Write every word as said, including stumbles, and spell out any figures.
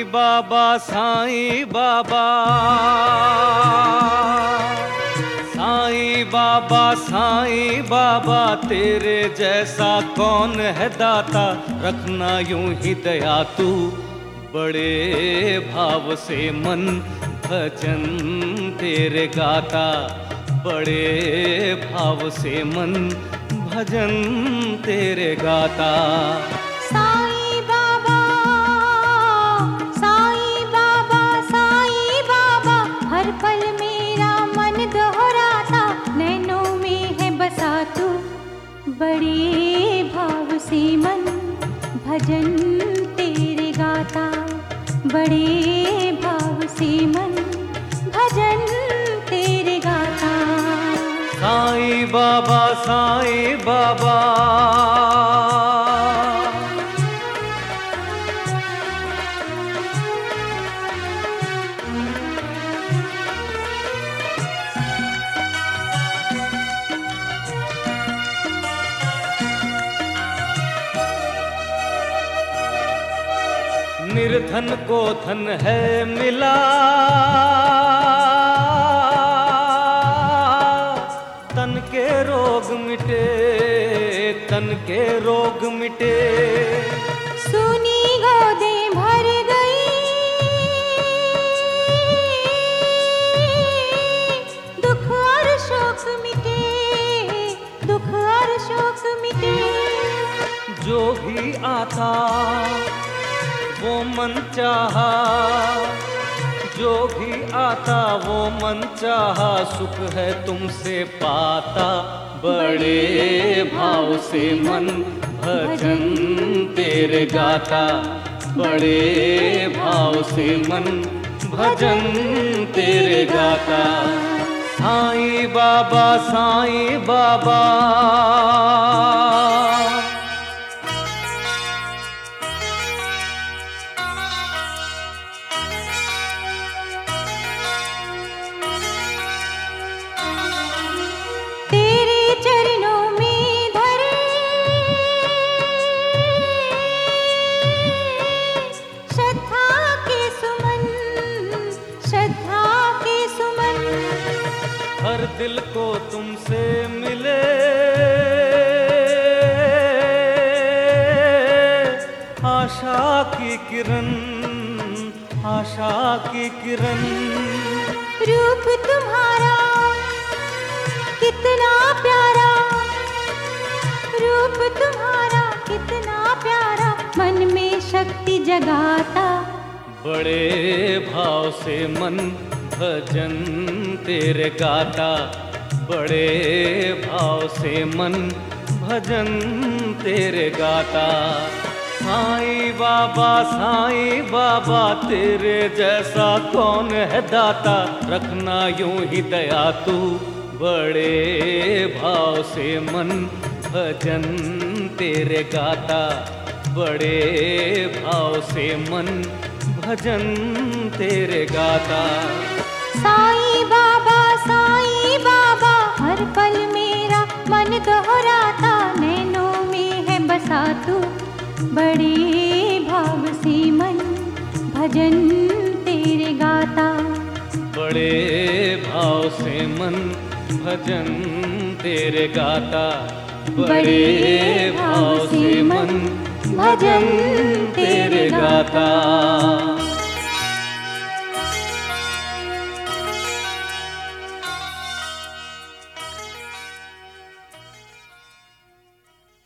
बाबा साईं बाबा, साईं बाबा साईं बाबा, तेरे जैसा कौन है दाता, रखना यूं ही दया तू बड़े भाव से मन भजन तेरे गाता, बड़े भाव से मन भजन तेरे गाता। साईं बाबा साईं बाबा साईं बाबा, हर पल मेरा मन दोहराता, नैनों में है बसा तू बड़े भाव से मन भजन तेरे गाता, बड़े भाव से मन भजन तेरे गाता। साईं बाबा साईं बाबा, निर्धन को धन है मिला, तन के रोग मिटे, तन के रोग मिटे, सुनी गोदें भर गई, दुख और शोक मिटे, दुख और शोक मिटे। जो भी आता वो मन चाहा, जो भी आता वो मन चाहा, सुख है तुमसे पाता, बड़े भाव से मन भजन तेरे गाता, बड़े भाव से मन भजन तेरे गाता। साईं बाबा साईं बाबा, हर दिल को तुमसे मिले, आशा की किरण, आशा की किरण। रूप तुम्हारा कितना प्यारा, रूप तुम्हारा कितना प्यारा, मन में शक्ति जगाता, बड़े भाव से मन भजन तेरे गाता, बड़े भाव से मन भजन तेरे गाता। साईं बाबा साईं बाबा, तेरे जैसा कौन है दाता, रखना यूं ही दया तू बड़े भाव से मन भजन तेरे गाता, बड़े भाव से मन भजन तेरे गाता। साईं बाबा साईं बाबा, हर पल मेरा मन दोहराता, नैनों में है बसा तू बड़े भाव से मन भजन तेरे गाता, बड़े भाव से मन भजन तेरे गाता, बड़े भाव से मन भजन तेरे गाता।